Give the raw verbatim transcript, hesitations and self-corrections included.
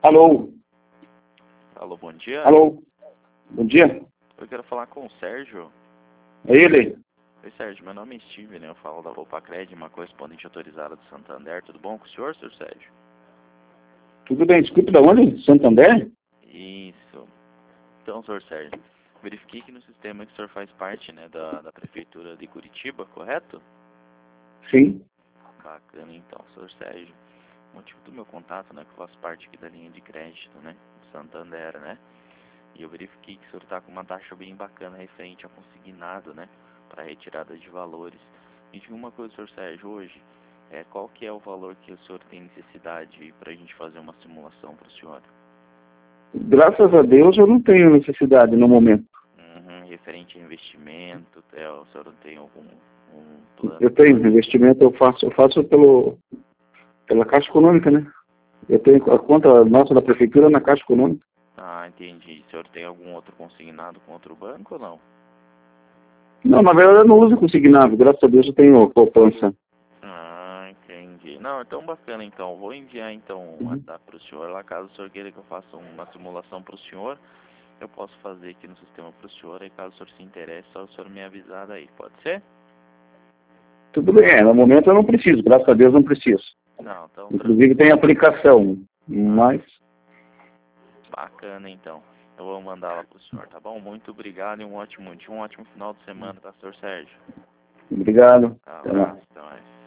Alô? Alô, bom dia. Alô? Bom dia. Eu quero falar com o Sérgio. É ele? Oi, Sérgio. Meu nome é Steven, né? Eu falo da Volpacred, uma correspondente autorizada do Santander. Tudo bom com o senhor, senhor Sérgio? Tudo bem. Desculpe, da onde? Santander? Isso. Então, senhor Sérgio, verifiquei que no sistema que o senhor faz parte, né, da, da Prefeitura de Curitiba, correto? Sim. Bacana, então, senhor Sérgio. O motivo do meu contato, né, que eu faço parte aqui da linha de crédito, né, do Santander, né? E eu verifiquei que o senhor está com uma taxa bem bacana referente a consignado, né, para retirada de valores. Me diga uma coisa, senhor Sérgio, hoje, é, qual que é o valor que o senhor tem necessidade para a gente fazer uma simulação para o senhor? Graças a Deus eu não tenho necessidade no momento. Uhum, referente a investimento, é, o senhor não tem algum um plano? Eu tenho investimento, eu faço, eu faço pelo, pela Caixa Econômica, né? Eu tenho a conta nossa da Prefeitura na Caixa Econômica. Ah, entendi. O senhor tem algum outro consignado com outro banco ou não? Não, na verdade eu não uso consignado. Graças a Deus eu tenho poupança. Ah, entendi. Não, então bacana, então. Vou enviar, então, Uhum. para o senhor lá, caso o senhor queira que eu faça uma simulação para o senhor, eu posso fazer aqui no sistema para o senhor, e caso o senhor se interesse, só o senhor me avisar aí, pode ser? Tudo bem, é, no momento eu não preciso, graças a Deus não preciso. Não, então, Inclusive tem aplicação, mas... bacana, então. Eu vou mandar lá para o senhor, tá bom? Muito obrigado e um ótimo dia, um ótimo final de semana, tá, senhor Sérgio? Obrigado. Até lá. Abraço, até mais.